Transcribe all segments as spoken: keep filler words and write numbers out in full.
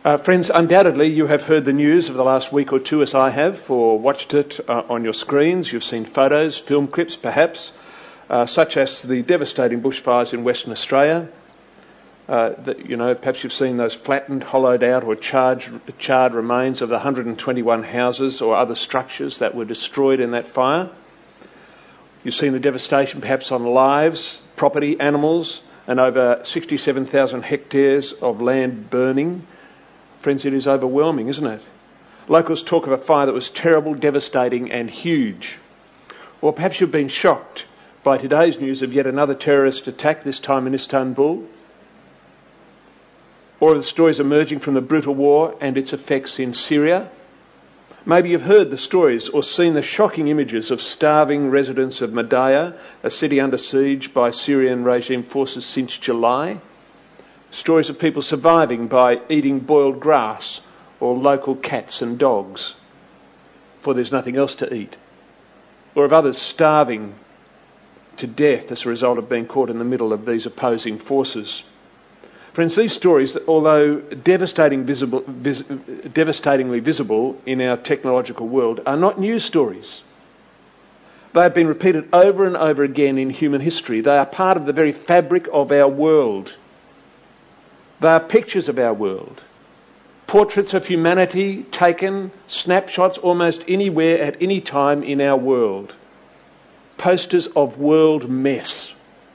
Uh, friends, undoubtedly you have heard the news of the last week or two as I have, or watched it uh, on your screens. You've seen photos, film clips perhaps, uh, such as the devastating bushfires in Western Australia. Uh, that, you know, perhaps you've seen those flattened, hollowed out or charred, charred remains of the one hundred twenty-one houses or other structures that were destroyed in that fire. You've seen the devastation perhaps on lives, property, animals, and over sixty-seven thousand hectares of land burning. Friends, it is overwhelming, isn't it? Locals talk of a fire that was terrible, devastating and huge. Or perhaps you've been shocked by today's news of yet another terrorist attack, this time in Istanbul. Or the stories emerging from the brutal war and its effects in Syria. Maybe you've heard the stories or seen the shocking images of starving residents of Madaya, a city under siege by Syrian regime forces since July. Stories of people surviving by eating boiled grass or local cats and dogs, for there's nothing else to eat. Or of others starving to death as a result of being caught in the middle of these opposing forces. Friends, these stories, although devastating visible, vis, devastatingly visible in our technological world, are not news stories. They have been repeated over and over again in human history. They are part of the very fabric of our world. They are pictures of our world. Portraits of humanity taken, snapshots almost anywhere at any time in our world. Posters of world mess.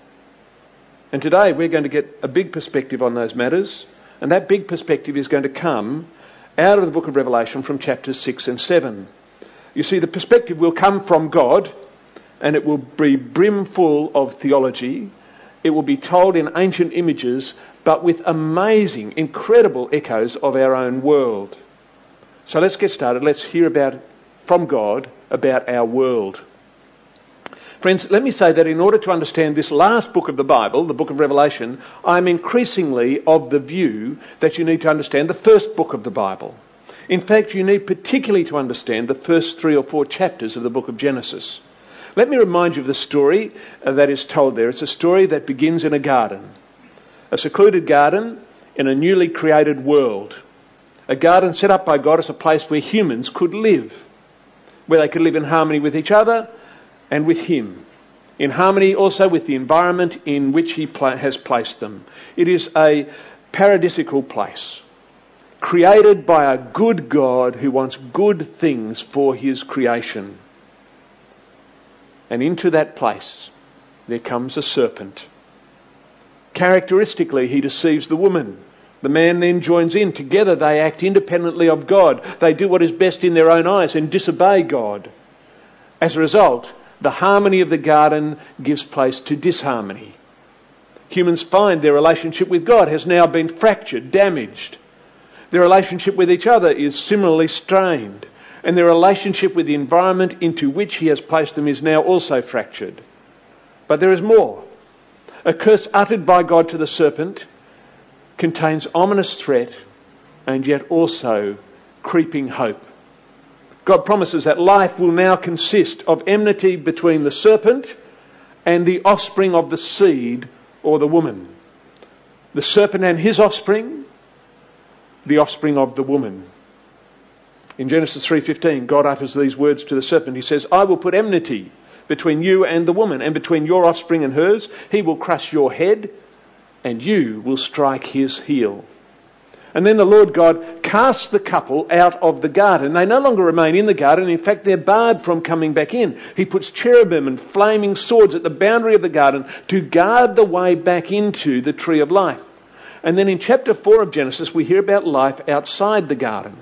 And today we're going to get a big perspective on those matters, and that big perspective is going to come out of the book of Revelation from chapters six and seven. You see, the perspective will come from God, and it will be brimful of theology. It will be told in ancient images, but with amazing, incredible echoes of our own world. So let's get started. Let's hear about from God about our world. Friends, let me say that in order to understand this last book of the Bible, the book of Revelation, I'm increasingly of the view that you need to understand the first book of the Bible. In fact, you need particularly to understand the first three or four chapters of the book of Genesis. Let me remind you of the story uh, that is told there. It's a story that begins in a garden. A secluded garden in a newly created world. A garden set up by God as a place where humans could live. Where they could live in harmony with each other and with Him. In harmony also with the environment in which He pla- has placed them. It is a paradisical place. Created by a good God who wants good things for His creation. And into that place there comes a serpent. Characteristically, he deceives the woman. The man then joins in. Together they act independently of God. They do what is best in their own eyes and disobey God. As a result, the harmony of the garden gives place to disharmony. Humans find their relationship with God has now been fractured, damaged. Their relationship with each other is similarly strained. And their relationship with the environment into which He has placed them is now also fractured. But there is more. A curse uttered by God to the serpent contains ominous threat and yet also creeping hope. God promises that life will now consist of enmity between the serpent and the offspring of the seed or the woman. The serpent and his offspring, the offspring of the woman. In Genesis three fifteen, God utters these words to the serpent. He says, I will put enmity between you and the woman, and between your offspring and hers. He will crush your head, and you will strike his heel. And then the Lord God casts the couple out of the garden. They no longer remain in the garden. In fact, they're barred from coming back in. He puts cherubim and flaming swords at the boundary of the garden to guard the way back into the tree of life. And then in chapter four of Genesis, we hear about life outside the garden.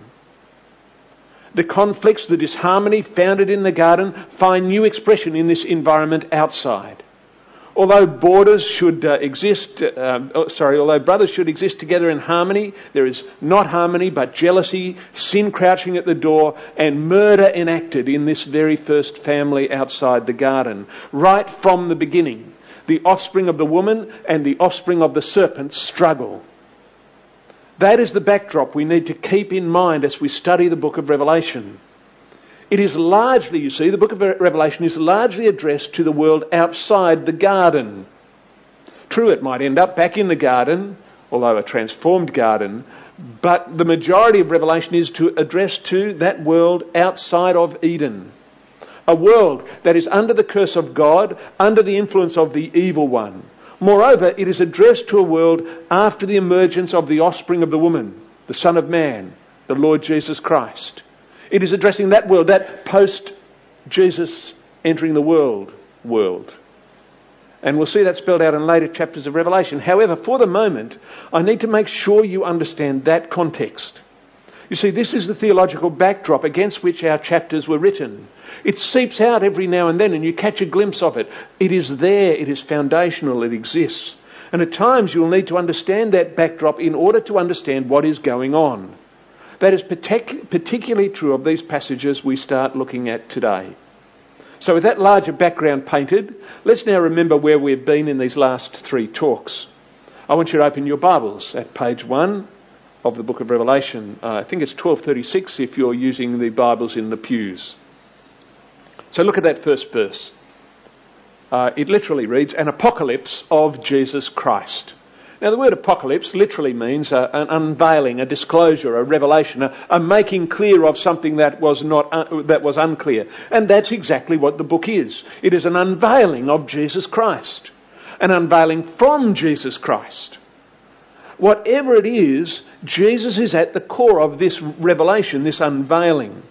The conflicts, the disharmony founded in the garden find new expression in this environment outside. Although borders should uh, exist, uh, oh, sorry, although brothers should exist together in harmony, there is not harmony but jealousy, sin crouching at the door, and murder enacted in this very first family outside the garden. Right from the beginning, the offspring of the woman and the offspring of the serpent struggle. That is the backdrop we need to keep in mind as we study the book of Revelation. It is largely, you see, the book of Revelation is largely addressed to the world outside the garden. True, it might end up back in the garden, although a transformed garden, but the majority of Revelation is to address to that world outside of Eden. A world that is under the curse of God, under the influence of the evil one. Moreover, it is addressed to a world after the emergence of the offspring of the woman, the Son of Man, the Lord Jesus Christ. It is addressing that world, that post-Jesus entering the world world. And we'll see that spelled out in later chapters of Revelation. However, for the moment, I need to make sure you understand that context. You see, this is the theological backdrop against which our chapters were written. It seeps out every now and then and you catch a glimpse of it. It is there, it is foundational, it exists. And at times you'll need to understand that backdrop in order to understand what is going on. That is partic- particularly true of these passages we start looking at today. So with that larger background painted, let's now remember where we've been in these last three talks. I want you to open your Bibles at page one of the book of Revelation. Uh, I think it's twelve thirty-six if you're using the Bibles in the pews. So look at that first verse. Uh, it literally reads, an apocalypse of Jesus Christ. Now the word apocalypse literally means uh, an unveiling, a disclosure, a revelation, a, a making clear of something that was not uh, that was unclear. And that's exactly what the book is. It is an unveiling of Jesus Christ. An unveiling from Jesus Christ. Whatever it is, Jesus is at the core of this revelation, this unveiling.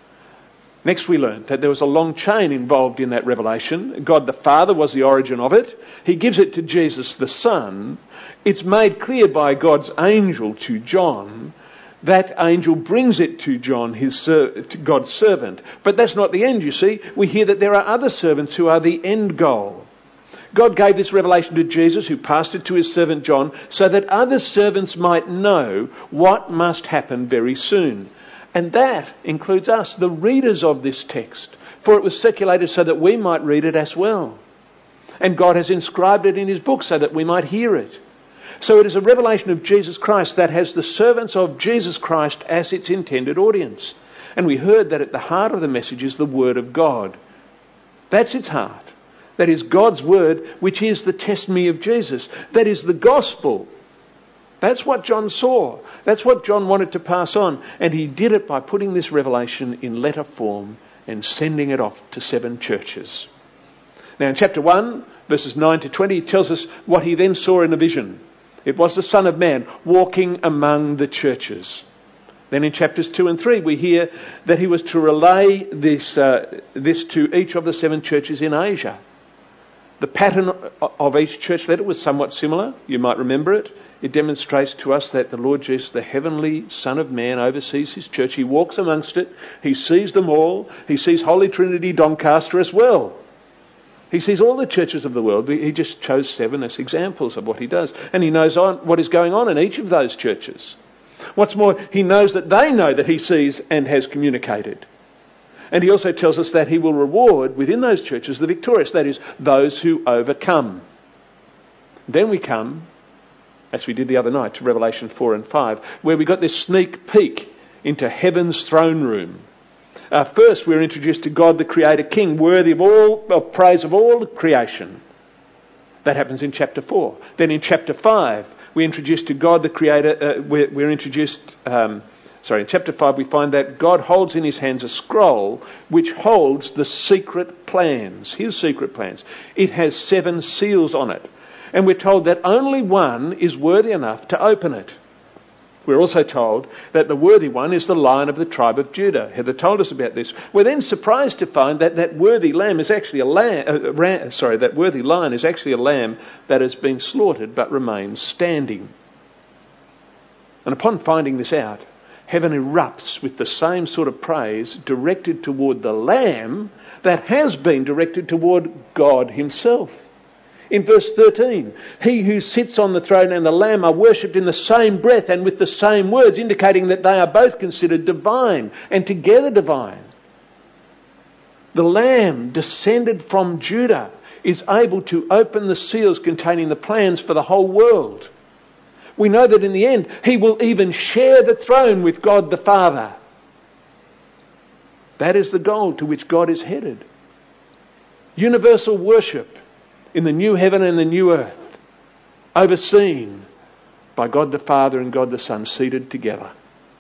Next we learned that there was a long chain involved in that revelation. God the Father was the origin of it. He gives it to Jesus the Son. It's made clear by God's angel to John. That angel brings it to John, his ser- to God's servant. But that's not the end, you see. We hear that there are other servants who are the end goal. God gave this revelation to Jesus, who passed it to his servant John, so that other servants might know what must happen very soon. And that includes us, the readers of this text. For it was circulated so that we might read it as well. And God has inscribed it in his book so that we might hear it. So it is a revelation of Jesus Christ that has the servants of Jesus Christ as its intended audience. And we heard that at the heart of the message is the Word of God. That's its heart. That is God's Word, which is the testimony of Jesus. That is the gospel. That's what John saw. That's what John wanted to pass on. And he did it by putting this revelation in letter form and sending it off to seven churches. Now in chapter one, verses nine to twenty, he tells us what he then saw in a vision. It was the Son of Man walking among the churches. Then in chapters two and three, we hear that he was to relay this, uh, this to each of the seven churches in Asia. The pattern of each church letter was somewhat similar. You might remember it. It demonstrates to us that the Lord Jesus, the heavenly Son of Man, oversees his church. He walks amongst it. He sees them all. He sees Holy Trinity Doncaster as well. He sees all the churches of the world. He just chose seven as examples of what he does. And he knows on what is going on in each of those churches. What's more, he knows that they know that he sees and has communicated. And he also tells us that he will reward within those churches the victorious, that is, those who overcome. Then we come, as we did the other night, to Revelation four and five, where we got this sneak peek into heaven's throne room. Uh, first, we're introduced to God, the Creator King, worthy of all of praise of all creation. That happens in chapter four. Then in chapter five, we're introduced to God, the Creator. Uh, we're, we're introduced. Um, sorry, in chapter five, we find that God holds in His hands a scroll which holds the secret plans, His secret plans. It has seven seals on it, and we're told that only one is worthy enough to open it. We're also told that the worthy one is the Lion of the tribe of Judah. Heather told us about this. We're then surprised to find that that worthy lamb is actually a lamb. Uh, ram, sorry, that worthy lion is actually a lamb that has been slaughtered but remains standing. And upon finding this out, heaven erupts with the same sort of praise directed toward the lamb that has been directed toward God Himself. In verse thirteen, he who sits on the throne and the Lamb are worshipped in the same breath and with the same words, indicating that they are both considered divine and together divine. The Lamb, descended from Judah, is able to open the seals containing the plans for the whole world. We know that in the end, he will even share the throne with God the Father. That is the goal to which God is headed. Universal worship in the new heaven and the new earth, overseen by God the Father and God the Son seated together.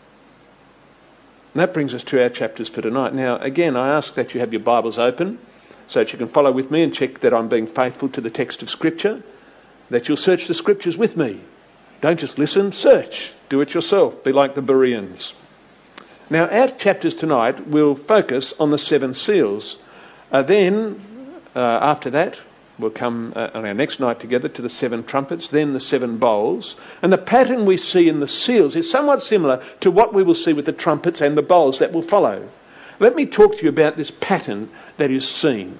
And that brings us to our chapters for tonight. Now, again, I ask that you have your Bibles open so that you can follow with me and check that I'm being faithful to the text of Scripture, that you'll search the Scriptures with me. Don't just listen, search. Do it yourself. Be like the Bereans. Now, our chapters tonight will focus on the seven seals. Uh, then, uh, after that, we'll come uh, on our next night together to the seven trumpets, then the seven bowls. And the pattern we see in the seals is somewhat similar to what we will see with the trumpets and the bowls that will follow. Let me talk to you about this pattern that is seen.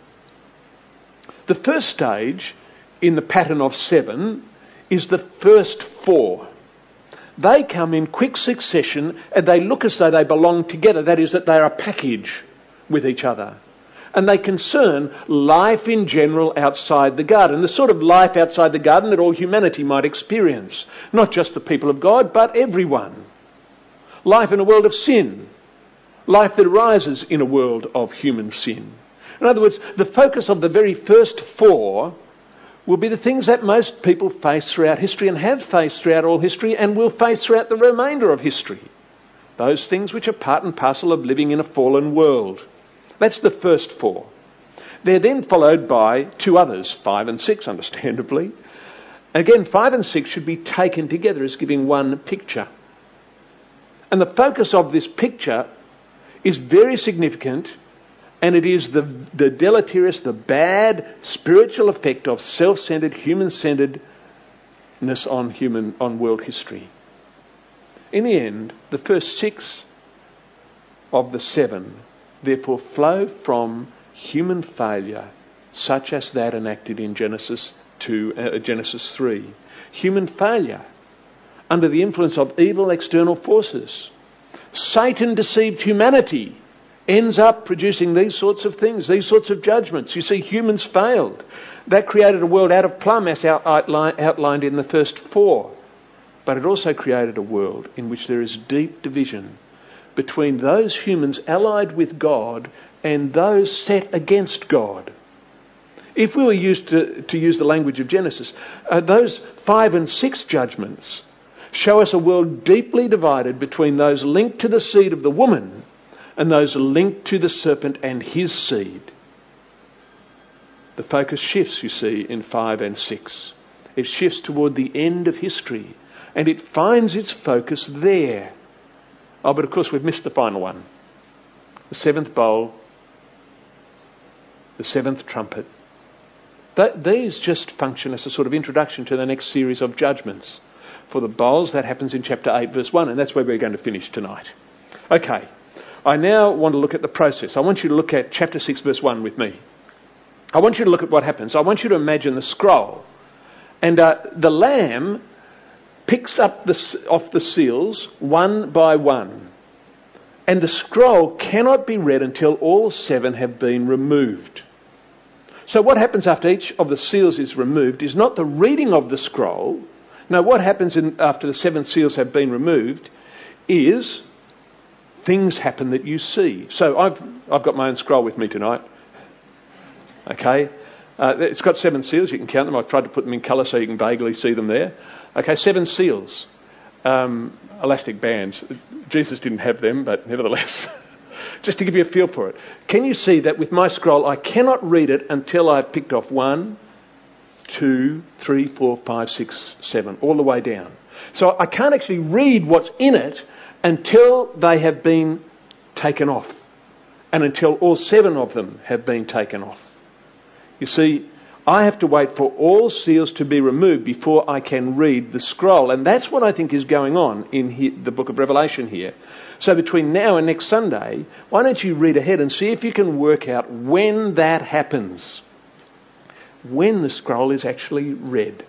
The first stage in the pattern of seven is the first four. They come in quick succession and they look as though they belong together. That is, that they are a package with each other. And they concern life in general outside the garden, the sort of life outside the garden that all humanity might experience. Not just the people of God, but everyone. Life in a world of sin. Life that arises in a world of human sin. In other words, the focus of the very first four will be the things that most people face throughout history and have faced throughout all history and will face throughout the remainder of history. Those things which are part and parcel of living in a fallen world. That's the first four. They're then followed by two others, five and six, understandably. Again, five and six should be taken together as giving one picture. And the focus of this picture is very significant, and it is the, the deleterious, the bad spiritual effect of self-centered, human-centeredness on human, on world history. In the end, the first six of the seven therefore flow from human failure, such as that enacted in Genesis two, uh, Genesis three. Human failure under the influence of evil external forces. Satan deceived humanity, ends up producing these sorts of things, these sorts of judgments. You see, humans failed. That created a world out of plumb, as outlined in the first four. But it also created a world in which there is deep division between those humans allied with God and those set against God. If we were used to, to use the language of Genesis, uh, those five and six judgments show us a world deeply divided between those linked to the seed of the woman and those linked to the serpent and his seed. The focus shifts, you see, in five and six. It shifts toward the end of history, and it finds its focus there. Oh, but of course we've missed the final one. The seventh bowl, the seventh trumpet. That, these just function as a sort of introduction to the next series of judgments. For the bowls, that happens in chapter eight, verse one, and that's where we're going to finish tonight. Okay, I now want to look at the process. I want you to look at chapter six, verse one with me. I want you to look at what happens. I want you to imagine the scroll. And uh, the Lamb picks up the, off the seals one by one. And the scroll cannot be read until all seven have been removed. So what happens after each of the seals is removed is not the reading of the scroll. No, what happens in, after the seven seals have been removed is things happen that you see. So I've, I've got my own scroll with me tonight. Okay. Uh, it's got seven seals. You can count them. I've tried to put them in colour so you can vaguely see them there. Okay, seven seals. Um, elastic bands. Jesus didn't have them, but nevertheless, just to give you a feel for it. Can you see that with my scroll, I cannot read it until I've picked off one, two, three, four, five, six, seven, all the way down. So I can't actually read what's in it until they have been taken off, and until all seven of them have been taken off. You see, I have to wait for all seals to be removed before I can read the scroll. And that's what I think is going on in he, the book of Revelation here. So between now and next Sunday, why don't you read ahead and see if you can work out when that happens. When the scroll is actually read.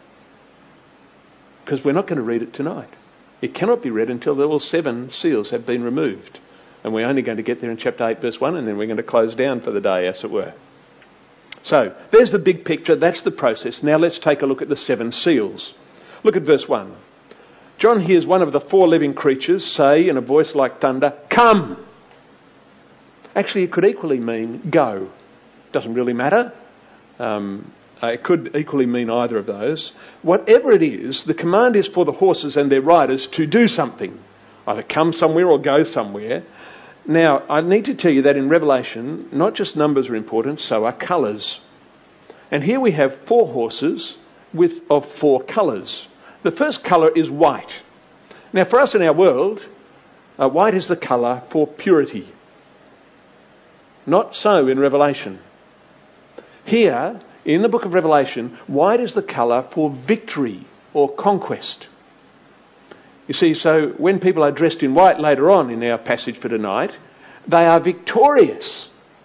Because we're not going to read it tonight. It cannot be read until all seven seals have been removed. And we're only going to get there in chapter eight, verse one, and then we're going to close down for the day, as it were. So, there's the big picture, that's the process. Now let's take a look at the seven seals. Look at verse one. John hears one of the four living creatures say in a voice like thunder, "Come!" Actually, it could equally mean go. Doesn't really matter. Um, Uh, it could equally mean either of those. Whatever it is, the command is for the horses and their riders to do something, either come somewhere or go somewhere. Now, I need to tell you that in Revelation, not just numbers are important, so are colours. And here we have four horses with of four colours. The first colour is white. Now, for us in our world, uh, white is the colour for purity. Not so in Revelation. Here, in the book of Revelation, white is the colour for victory or conquest. You see, so when people are dressed in white later on in our passage for tonight, they are victorious.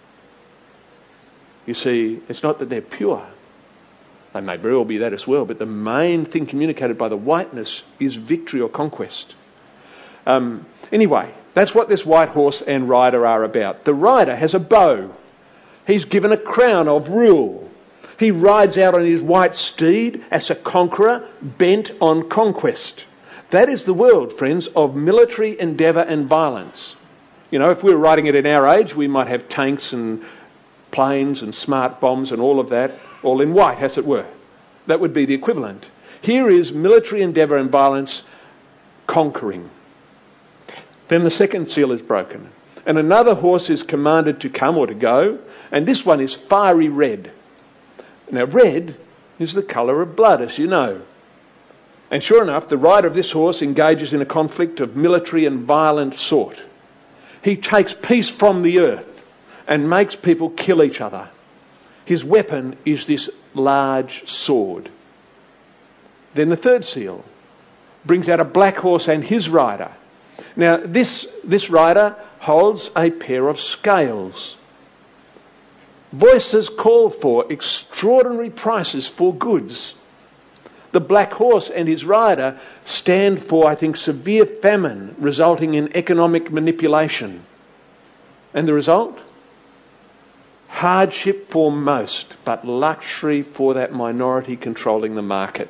You see, it's not that they're pure. They may very well be that as well, but the main thing communicated by the whiteness is victory or conquest. Um, anyway, that's what this white horse and rider are about. The rider has a bow. He's given a crown of rule. He rides out on his white steed as a conqueror bent on conquest. That is the world, friends, of military endeavour and violence. You know, if we were riding it in our age, we might have tanks and planes and smart bombs and all of that, all in white, as it were. That would be the equivalent. Here is military endeavour and violence conquering. Then the second seal is broken. And another horse is commanded to come or to go, and this one is fiery red. Now, red is the colour of blood, as you know. And sure enough, the rider of this horse engages in a conflict of military and violent sort. He takes peace from the earth and makes people kill each other. His weapon is this large sword. Then the third seal brings out a black horse and his rider. Now, this, this rider holds a pair of scales. Voices call for extraordinary prices for goods. The black horse and his rider stand for, I think, severe famine resulting in economic manipulation. And the result? Hardship for most, but luxury for that minority controlling the market.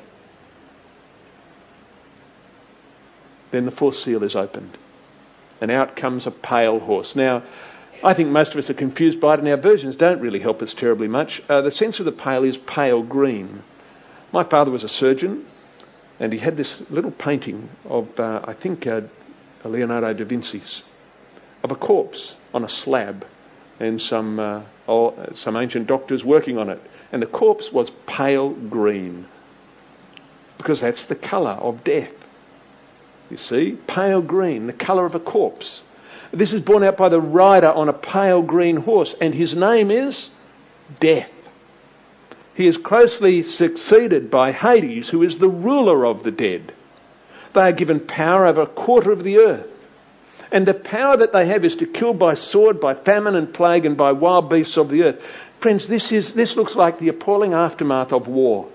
Then the fourth seal is opened, and out comes a pale horse. Now, I think most of us are confused by it, and our versions don't really help us terribly much. Uh, the sense of the pale is pale green. My father was a surgeon, and he had this little painting of, uh, I think, uh, Leonardo da Vinci's, of a corpse on a slab, and some uh, oh, some ancient doctors working on it. And the corpse was pale green, because that's the colour of death. You see, pale green, the colour of a corpse. This is borne out by the rider on a pale green horse, and his name is Death. He is closely succeeded by Hades, who is the ruler of the dead. They are given power over a quarter of the earth. And the power that they have is to kill by sword, by famine and plague, and by wild beasts of the earth. Friends, this is this looks like the appalling aftermath of war.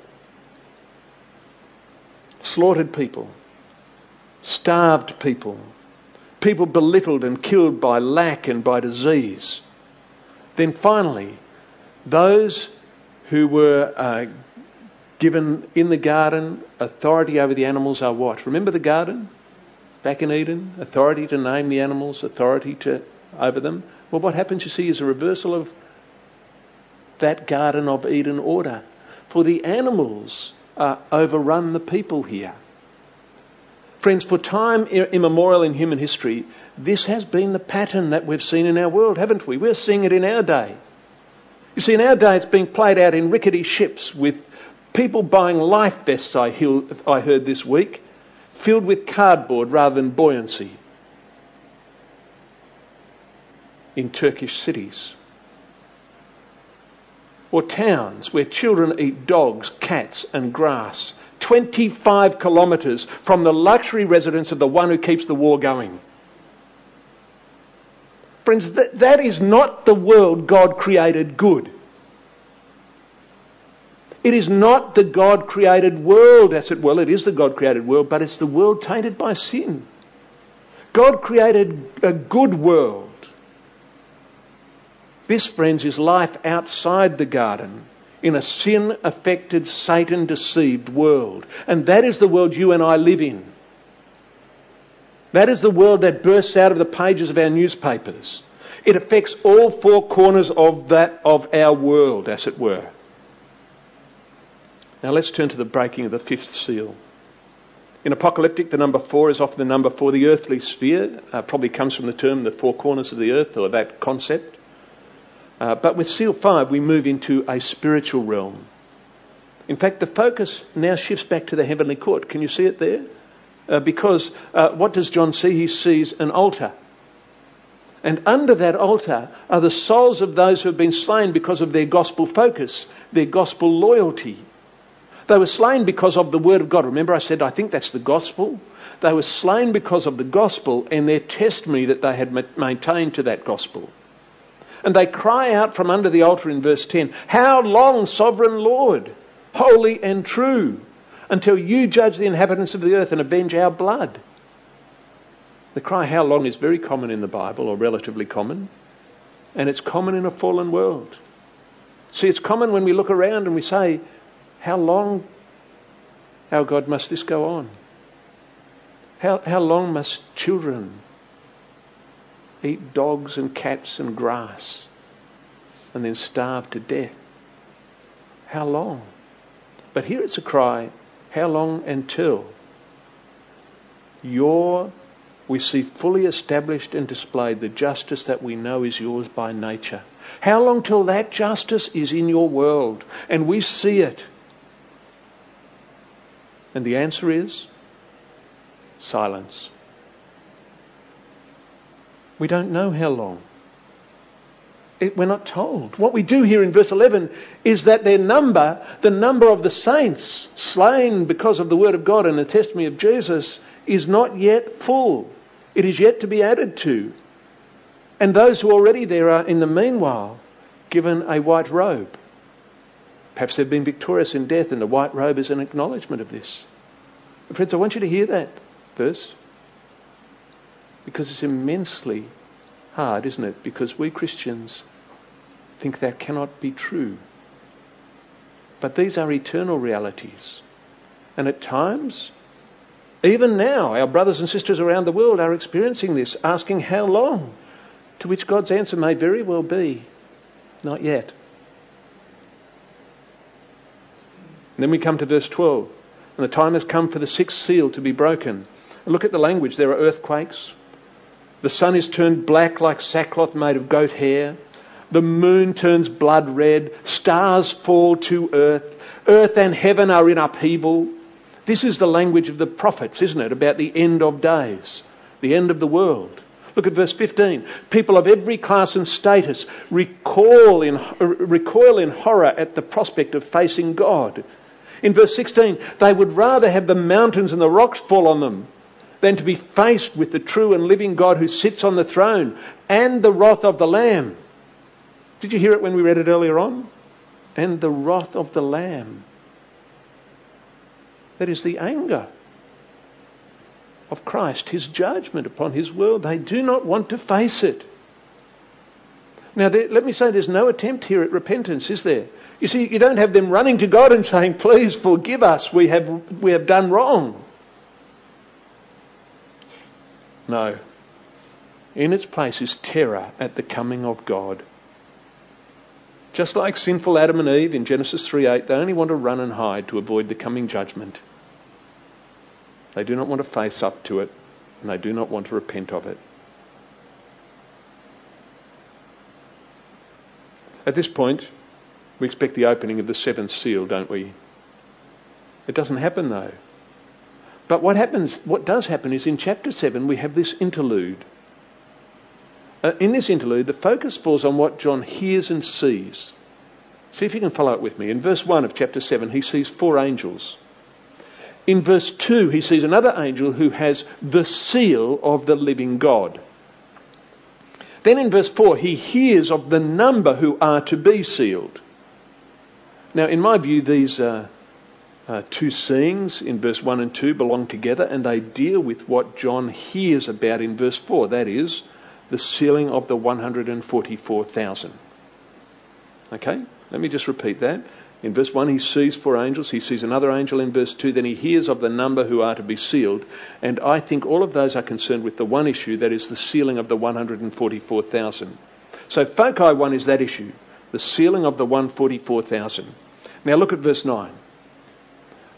Slaughtered people. Starved people. People belittled and killed by lack and by disease. Then finally, those who were uh, given in the garden authority over the animals are what? Remember the garden? Back in Eden? Authority to name the animals, authority to over them. Well, what happens, you see, is a reversal of that Garden of Eden order. For the animals uh, overrun the people here. Friends, for time immemorial in human history, this has been the pattern that we've seen in our world, haven't we? We're seeing it in our day. You see, in our day it's being played out in rickety ships with people buying life vests, I heard this week, filled with cardboard rather than buoyancy in Turkish cities. Or towns where children eat dogs, cats and grass, twenty-five kilometres from the luxury residence of the one who keeps the war going. Friends, that, that is not the world God created good. It is not the God-created world, as it well, it is the God-created world, but it's the world tainted by sin. God created a good world. This, friends, is life outside the garden, in a sin-affected, Satan-deceived world. And that is the world you and I live in. That is the world that bursts out of the pages of our newspapers. It affects all four corners of that of our world, as it were. Now let's turn to the breaking of the fifth seal. In Apocalyptic, the number four is often the number for the earthly sphere. Uh, probably comes from the term the four corners of the earth, or that concept. Uh, but with seal five, we move into a spiritual realm. In fact, the focus now shifts back to the heavenly court. Can you see it there? Uh, because uh, what does John see? He sees an altar. And under that altar are the souls of those who have been slain because of their gospel focus, their gospel loyalty. They were slain because of the word of God. Remember I said, I think that's the gospel. They were slain because of the gospel and their testimony that they had maintained to that gospel. And they cry out from under the altar in verse ten, "How long, sovereign Lord, holy and true, until you judge the inhabitants of the earth and avenge our blood?" The cry, "How long," is very common in the Bible, or relatively common. And it's common in a fallen world. See, it's common when we look around and we say, how long, our God, must this go on? How, how long must children eat dogs and cats and grass and then starve to death? How long? But here it's a cry, how long until your, we see fully established and displayed the justice that we know is yours by nature. How long till that justice is in your world and we see it? And the answer is silence. We don't know how long. It, we're not told. What we do here in verse eleven is that their number, the number of the saints slain because of the word of God and the testimony of Jesus, is not yet full. It is yet to be added to. And those who are already there are, in the meanwhile, given a white robe. Perhaps they've been victorious in death, and the white robe is an acknowledgement of this. Friends, I want you to hear that verse, because it's immensely hard, isn't it? Because we Christians think that cannot be true. But these are eternal realities. And at times, even now, our brothers and sisters around the world are experiencing this, asking how long, to which God's answer may very well be, not yet. And then we come to verse twelve. And the time has come for the sixth seal to be broken. And look at the language. There are earthquakes. The sun is turned black like sackcloth made of goat hair. The moon turns blood red. Stars fall to earth. Earth and heaven are in upheaval. This is the language of the prophets, isn't it? About the end of days. The end of the world. Look at verse fifteen. People of every class and status recoil in, recoil in horror at the prospect of facing God. In verse sixteen, they would rather have the mountains and the rocks fall on them than to be faced with the true and living God who sits on the throne and the wrath of the Lamb. Did you hear it when we read it earlier on? And the wrath of the Lamb. That is the anger of Christ, his judgment upon his world. They do not want to face it. Now, there, let me say, there's no attempt here at repentance, is there? You see, you don't have them running to God and saying, "Please forgive us, we have we have done wrong." No. In its place is terror at the coming of God. Just like sinful Adam and Eve in Genesis three eight, they only want to run and hide to avoid the coming judgment. They do not want to face up to it, and they do not want to repent of it. At this point, we expect the opening of the seventh seal, don't we? It doesn't happen though. But what happens, what does happen is in chapter seven we have this interlude. Uh, in this interlude, the focus falls on what John hears and sees. See if you can follow it with me. In verse one of chapter seven, he sees four angels. In verse two, he sees another angel who has the seal of the living God. Then in verse four, he hears of the number who are to be sealed. Now, in my view, these uh, uh, two seeings in verse one and two belong together, and they deal with what John hears about in verse four. That is, the sealing of the one hundred forty-four thousand. Okay? Let me just repeat that. In verse one, he sees four angels. He sees another angel in verse two. Then he hears of the number who are to be sealed. And I think all of those are concerned with the one issue, that is the sealing of the one hundred forty-four thousand. So foci one is that issue, the sealing of the one hundred forty-four thousand. Now look at verse nine.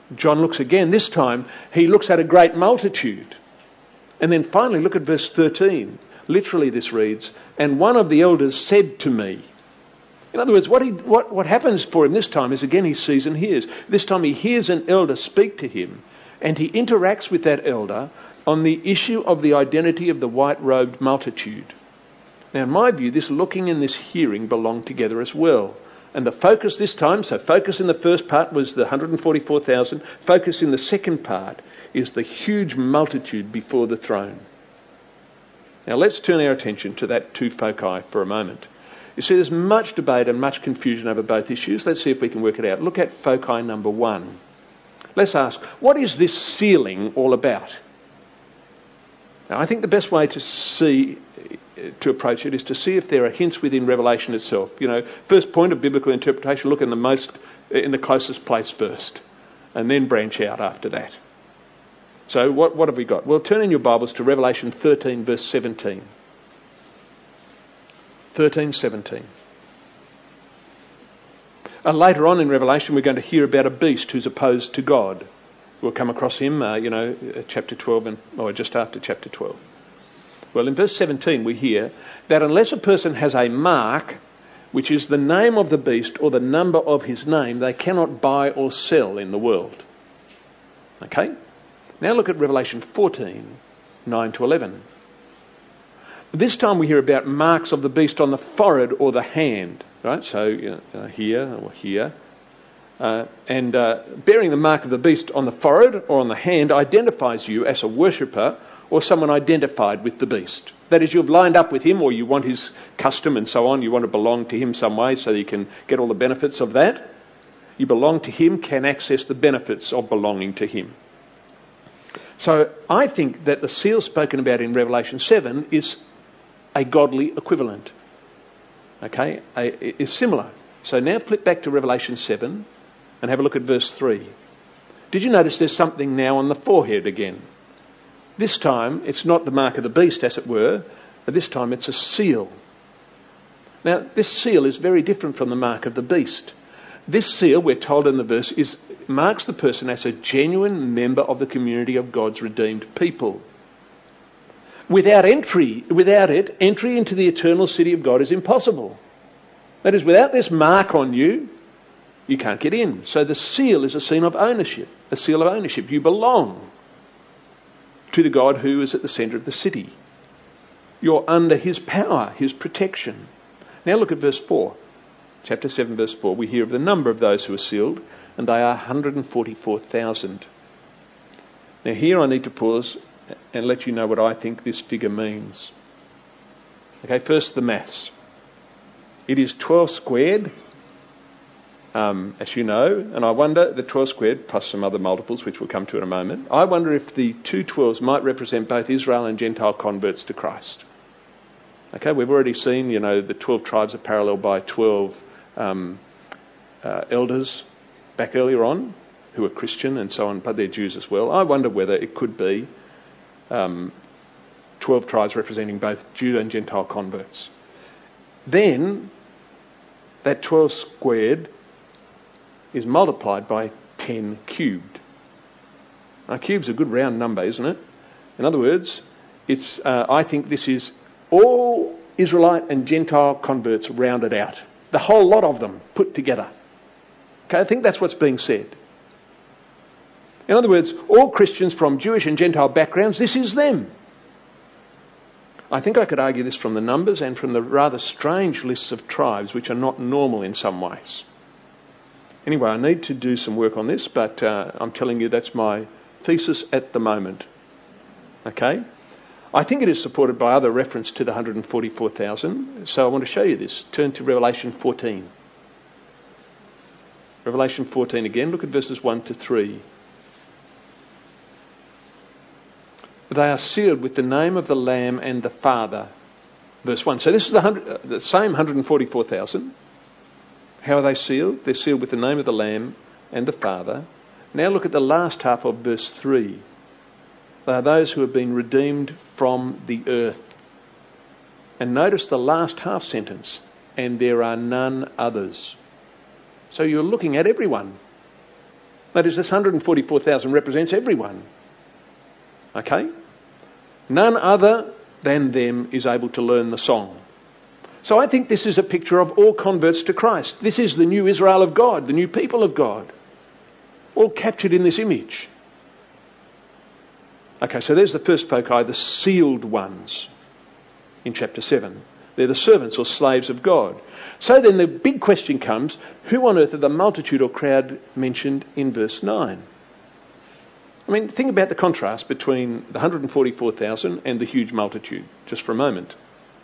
John looks again. This time he looks at a great multitude. And then finally look at verse thirteen. Literally this reads, "And one of the elders said to me." In other words, what, he, what, what happens for him this time is, again, he sees and hears. This time he hears an elder speak to him, and he interacts with that elder on the issue of the identity of the white-robed multitude. Now, in my view, this looking and this hearing belong together as well. And the focus this time, so focus in the first part was the one hundred forty-four thousand. Focus in the second part is the huge multitude before the throne. Now, let's turn our attention to that two foci for a moment. You see, there's much debate and much confusion over both issues. Let's see if we can work it out. Look at foci number one. Let's ask, what is this sealing all about? Now, I think the best way to see, to approach it is to see if there are hints within Revelation itself. You know, first point of biblical interpretation, look in the most, in the closest place first, and then branch out after that. So what, what have we got? Well, turn in your Bibles to Revelation thirteen, verse seventeen. thirteen, seventeen. And later on in Revelation, we're going to hear about a beast who's opposed to God. We'll come across him, uh, you know, chapter twelve, and, or just after chapter twelve. Well, in verse seventeen, we hear that unless a person has a mark, which is the name of the beast or the number of his name, they cannot buy or sell in the world. Okay? Now look at Revelation fourteen, nine to eleven. This time we hear about marks of the beast on the forehead or the hand, right? So you know, uh, here or here. Uh, and uh, bearing the mark of the beast on the forehead or on the hand identifies you as a worshipper or someone identified with the beast. That is, you've lined up with him, or you want his custom and so on. You want to belong to him some way so you can get all the benefits of that. You belong to him, can access the benefits of belonging to him. So I think that the seal spoken about in Revelation seven is a godly equivalent. Okay, a, is similar. So now flip back to Revelation seven and have a look at verse three. Did you notice there's something now on the forehead again? This time it's not the mark of the beast, as it were, but this time it's a seal. Now this seal is very different from the mark of the beast. This seal, we're told in the verse, is marks the person as a genuine member of the community of God's redeemed people. Without entry, without it, entry into the eternal city of God is impossible. That is, without this mark on you, you can't get in. So the seal is a seal of ownership, a seal of ownership. You belong to the God who is at the centre of the city. You're under his power, his protection. Now look at verse four. Chapter seven, verse four. We hear of the number of those who are sealed, and they are one hundred forty-four thousand. Now here I need to pause and let you know what I think this figure means. Okay, first the maths. It is twelve squared, um, as you know, and I wonder, the twelve squared plus some other multiples, which we'll come to in a moment, I wonder if the two twelves might represent both Israel and Gentile converts to Christ. Okay, we've already seen, you know, the twelve tribes are paralleled by twelve um, uh, elders back earlier on who are Christian and so on, but they're Jews as well. I wonder whether it could be um, twelve tribes representing both Judah and Gentile converts. Then that twelve squared is multiplied by ten cubed. Now, cube's a good round number, isn't it? In other words, it's. Uh, I think this is all Israelite and Gentile converts rounded out. The whole lot of them put together. Okay, I think that's what's being said. In other words, all Christians from Jewish and Gentile backgrounds, this is them. I think I could argue this from the numbers and from the rather strange lists of tribes, which are not normal in some ways. Anyway, I need to do some work on this, but uh, I'm telling you that's my thesis at the moment. Okay? I think it is supported by other reference to the one hundred forty-four thousand, so I want to show you this. Turn to Revelation fourteen. Revelation fourteen again, look at verses one to three. They are sealed with the name of the Lamb and the Father. Verse one. So this is the, hundred, the same one hundred forty-four thousand. How are they sealed? They're sealed with the name of the Lamb and the Father. Now look at the last half of verse three. They are those who have been redeemed from the earth. And notice the last half sentence. And there are none others. So you're looking at everyone. That is, this one hundred forty-four thousand represents everyone. Okay? None other than them is able to learn the song. So I think this is a picture of all converts to Christ. This is the new Israel of God, the new people of God, all captured in this image. Okay, so there's the first foci, the sealed ones in chapter seven. They're the servants or slaves of God. So then the big question comes, who on earth are the multitude or crowd mentioned in verse nine? I mean, think about the contrast between the one hundred forty-four thousand and the huge multitude, just for a moment.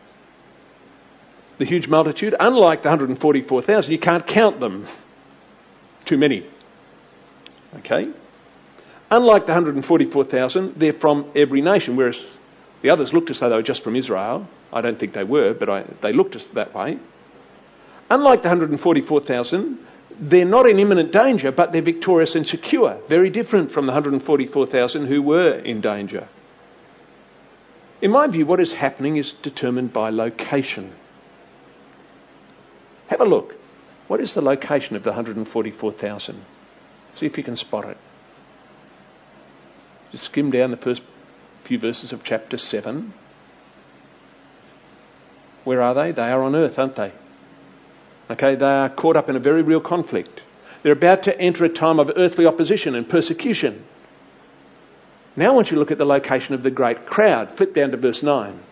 The huge multitude, unlike the one hundred forty-four thousand, you can't count them. Too many. Okay? Unlike the one hundred forty-four thousand, they're from every nation, whereas the others looked as though they were just from Israel. I don't think they were, but I, they looked that way. Unlike the one hundred forty-four thousand, they're not in imminent danger, but they're victorious and secure. Very different from the one hundred forty-four thousand who were in danger. In my view, what is happening is determined by location. Have a look. What is the location of the one hundred forty-four thousand? See if you can spot it. Just skim down the first few verses of chapter seven. Where are they? They are on earth, aren't they? Okay, they are caught up in a very real conflict. They're about to enter a time of earthly opposition and persecution. Now I want you to look at the location of the great crowd. Flip down to verse nine.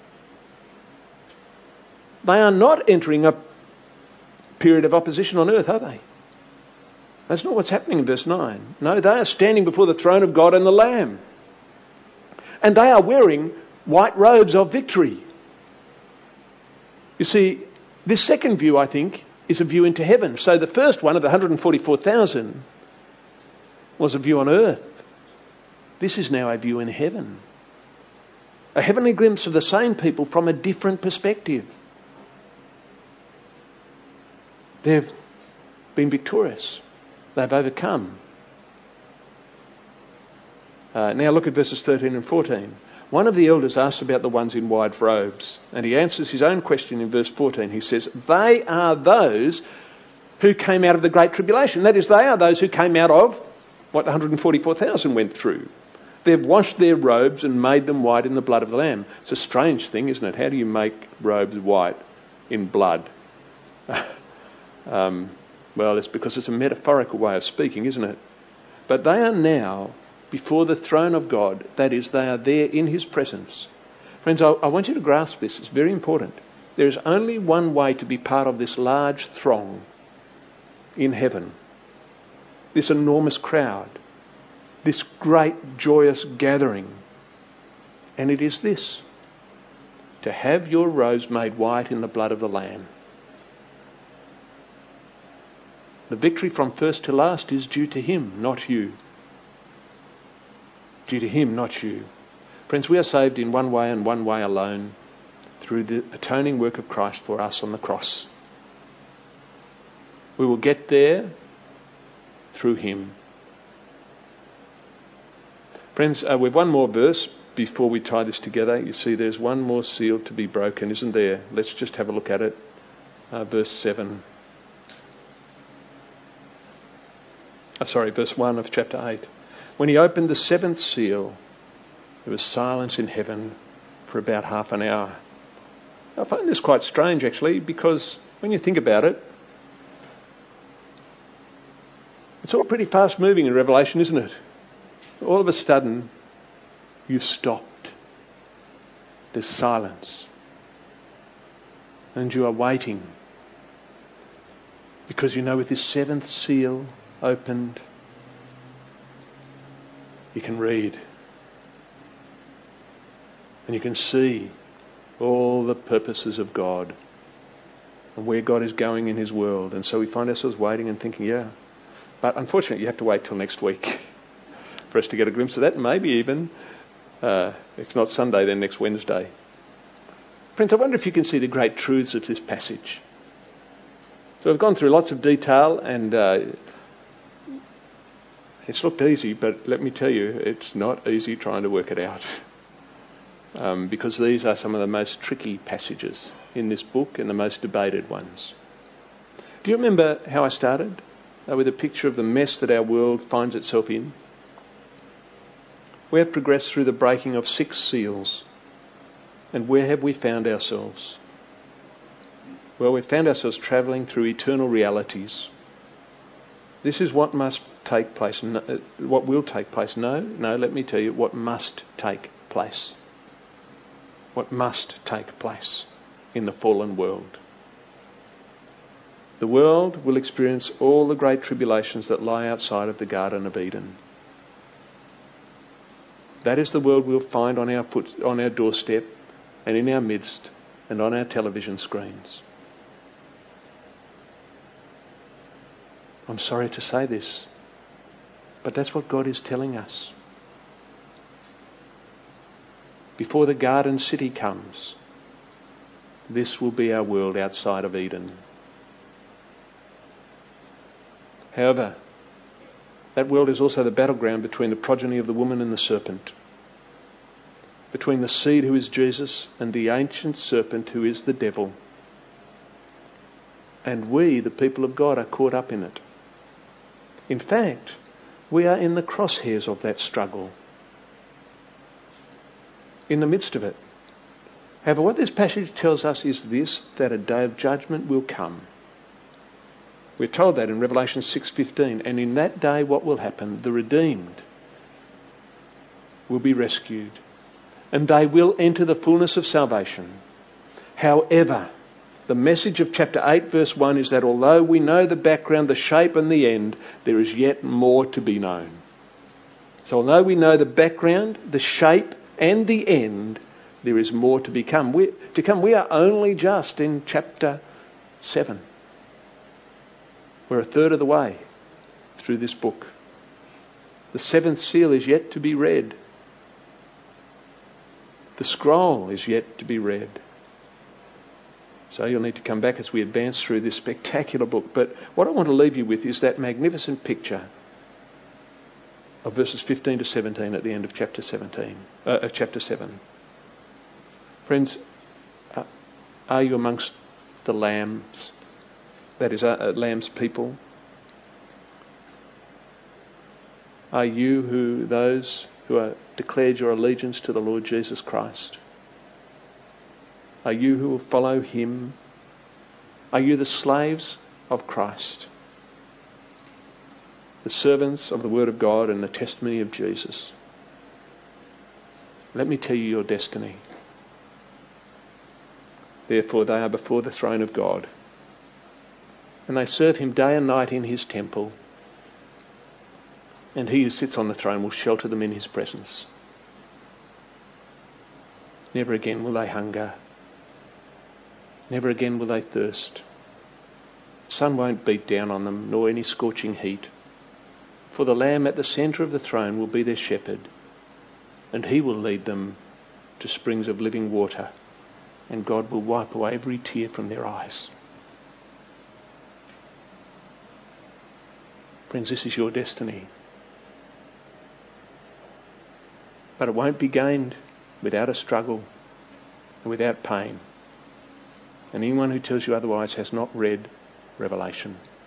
They are not entering a period of opposition on earth, are they? That's not what's happening in verse nine. No, they are standing before the throne of God and the Lamb. And they are wearing white robes of victory. You see, this second view, I think, is a view into heaven. So the first one of the one hundred forty-four thousand was a view on earth. This is now a view in heaven. A heavenly glimpse of the same people from a different perspective. They've been victorious. They've overcome. Uh, now look at verses thirteen and fourteen. One of the elders asked about the ones in white robes, and he answers his own question in verse fourteen. He says, they are those who came out of the great tribulation. That is, they are those who came out of what the one hundred forty-four thousand went through. They've washed their robes and made them white in the blood of the Lamb. It's a strange thing, isn't it? How do you make robes white in blood? um, well, it's because it's a metaphorical way of speaking, isn't it? But they are now before the throne of God. That is, they are there in his presence. Friends, I, I want you to grasp this. It's very important. There is only one way to be part of this large throng in heaven. This enormous crowd. This great joyous gathering. And it is this: to have your robes made white in the blood of the Lamb. The victory from first to last is due to him, not you. Due to him, not you. Friends, we are saved in one way and one way alone, through the atoning work of Christ for us on the cross. We will get there through him. Friends, uh, we've one more verse before we tie this together. You see, there's one more seal to be broken, isn't there? Let's just have a look at it. Uh, verse seven. Oh, sorry, verse one of chapter eight. When he opened the seventh seal, there was silence in heaven for about half an hour. I find this quite strange, actually, because when you think about it, it's all pretty fast moving in Revelation, isn't it? All of a sudden, you've stopped. There's silence. And you are waiting. Because you know, with this seventh seal opened, you can read. And you can see all the purposes of God and where God is going in his world. And so we find ourselves waiting and thinking, yeah. But unfortunately, you have to wait till next week for us to get a glimpse of that. Maybe even, uh, if not Sunday, then next Wednesday. Friends, I wonder if you can see the great truths of this passage. So I've gone through lots of detail, and uh, it's looked easy, but let me tell you, it's not easy trying to work it out. Um, because these are some of the most tricky passages in this book and the most debated ones. Do you remember how I started? uh, with a picture of the mess that our world finds itself in. We have progressed through the breaking of six seals. And where have we found ourselves? Well, we've found ourselves travelling through eternal realities. This is what must take place. No, uh, what will take place? No, no, let me tell you what must take place. What must take place in the fallen world. The world will experience all the great tribulations that lie outside of the Garden of Eden. That is the world we'll find on our foot, on our doorstep and in our midst and on our television screens. I'm sorry to say this, but that's what God is telling us. Before the garden city comes, this will be our world outside of Eden. However, that world is also the battleground between the progeny of the woman and the serpent, between the seed who is Jesus and the ancient serpent who is the devil. And we, the people of God, are caught up in it. In fact, we are in the crosshairs of that struggle, in the midst of it. However, what this passage tells us is this, that a day of judgment will come. We're told that in Revelation six fifteen. And in that day what will happen? The redeemed will be rescued. And they will enter the fullness of salvation. However, the message of chapter eight verse one is that although we know the background, the shape and the end, there is yet more to be known. So although we know the background, the shape and the end, there is more to become. We, to come. We are only just in chapter seven. We're a third of the way through this book. The seventh seal is yet to be read. The scroll is yet to be read. So you'll need to come back as we advance through this spectacular book. But what I want to leave you with is that magnificent picture of verses fifteen to seventeen at the end of chapter seventeen, uh, of chapter seven. Friends, uh, are you amongst the lambs? That is, uh, lamb's people. Are you who those who are declared your allegiance to the Lord Jesus Christ? Are you who will follow him? Are you the slaves of Christ? The servants of the Word of God and the testimony of Jesus? Let me tell you your destiny. Therefore they are before the throne of God, and they serve him day and night in his temple. And he who sits on the throne will shelter them in his presence. Never again will they hunger. Never again will they thirst. The sun won't beat down on them, nor any scorching heat. For the Lamb at the centre of the throne will be their shepherd, and he will lead them to springs of living water, and God will wipe away every tear from their eyes. Friends, this is your destiny. But it won't be gained without a struggle and without pain. And anyone who tells you otherwise has not read Revelation.